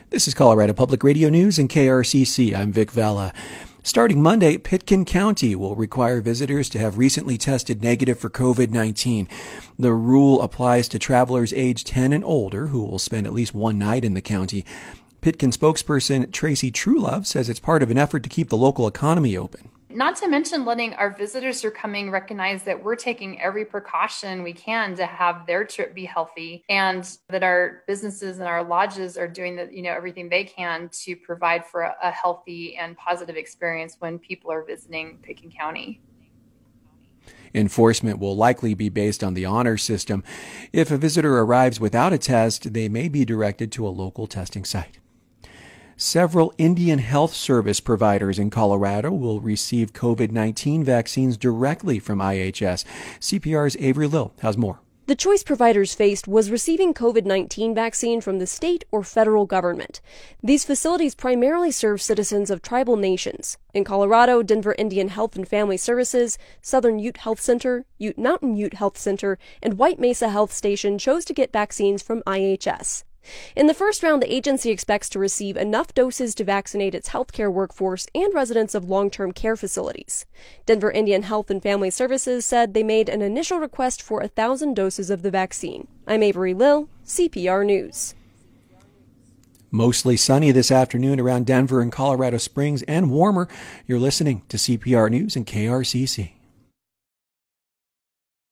This is Colorado Public Radio News and KRCC. I'm Vic Vela. Starting Monday, Pitkin County will require visitors to have recently tested negative for COVID-19. The rule applies to travelers age 10 and older who will spend at least one night in the county. Pitkin spokesperson Tracy Truelove says it's part of an effort to keep the local economy open. Not to mention letting our visitors who are coming recognize that we're taking every precaution we can to have their trip be healthy, and that our businesses and our lodges are doing everything they can to provide for a healthy and positive experience when people are visiting Pitkin County. Enforcement will likely be based on the honor system. If a visitor arrives without a test, they may be directed to a local testing site. Several Indian Health Service providers in Colorado will receive COVID-19 vaccines directly from IHS. CPR's Avery Lill has more. The choice providers faced was receiving COVID-19 vaccine from the state or federal government. These facilities primarily serve citizens of tribal nations. In Colorado, Denver Indian Health and Family Services, Southern Ute Health Center, Ute Mountain Ute Health Center, and White Mesa Health Station chose to get vaccines from IHS. In the first round, the agency expects to receive enough doses to vaccinate its healthcare workforce and residents of long-term care facilities. Denver Indian Health and Family Services said they made an initial request for 1,000 doses of the vaccine. I'm Avery Lill, CPR News. Mostly sunny this afternoon around Denver and Colorado Springs and warmer. You're listening to CPR News and KRCC.